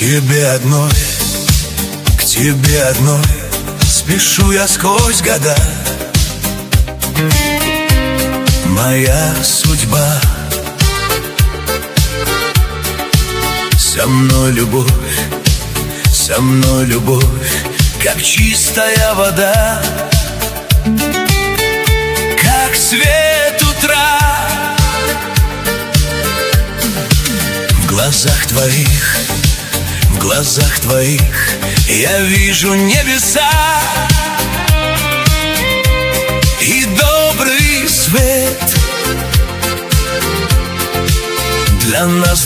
к тебе одной спешу я сквозь года. Моя судьба, со мной любовь, как чистая вода, как свет утра. В глазах твоих я вижу небеса и добрый свет. Для нас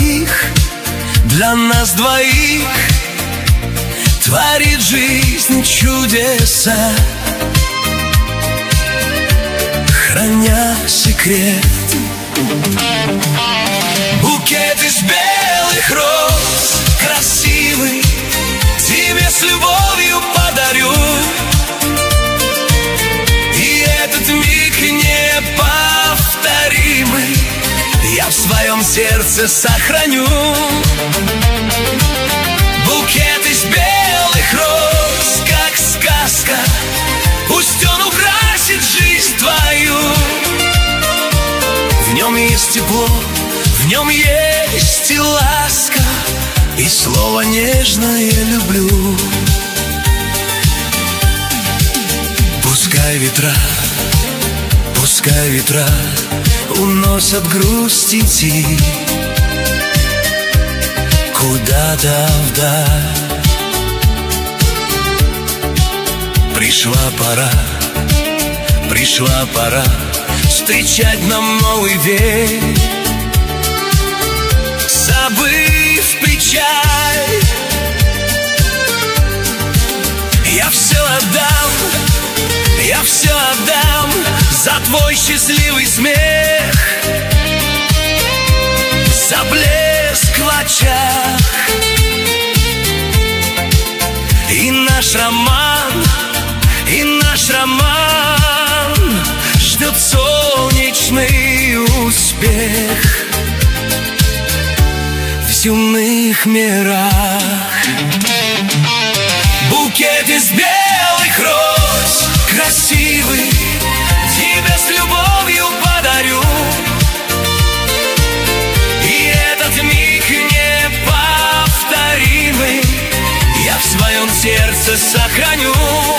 двоих творит жизнь чудеса, храня секрет. Букет из белых роз, красивый, тебе с любовью подарю. И этот миг неповторимый я в своем сердце сохраню. Букет из белых роз, как сказка, пусть он украсит жизнь твою. В нем есть тепло, в нем есть и ласка, и слово нежное люблю. Пускай ветра уносят грусть и тень куда-то вдаль. Пришла пора встречать нам новый день, забыв печаль. Я все отдам за твой счастливый смех, за блеск в очах. И наш роман ждет солнечный успех в земных мирах. Букет из белых роз, красивый, тебе с любовью подарю. И этот миг неповторимый я в своем сердце сохраню.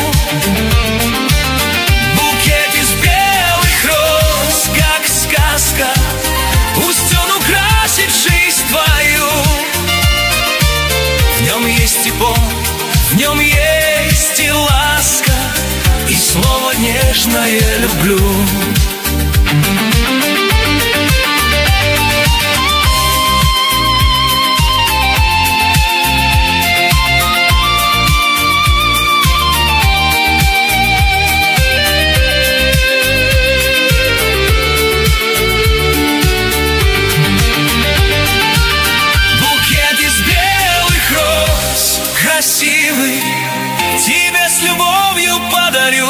Букет из белых роз, как сказка, пусть он украсит жизнь твою. В нем есть тепло, в нем есть и ласка, и слово нежное люблю. Букет из белых роз, красивый, тебе с любовью подарю.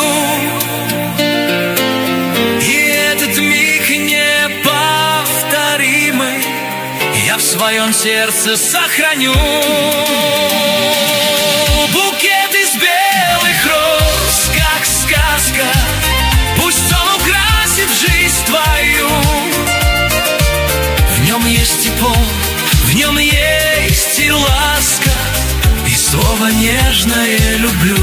И этот миг неповторимый я в своем сердце сохраню. Букет из белых роз, как сказка, пусть он украсит жизнь твою. В нем есть тепло, в нем есть и ласка, и слово нежное люблю.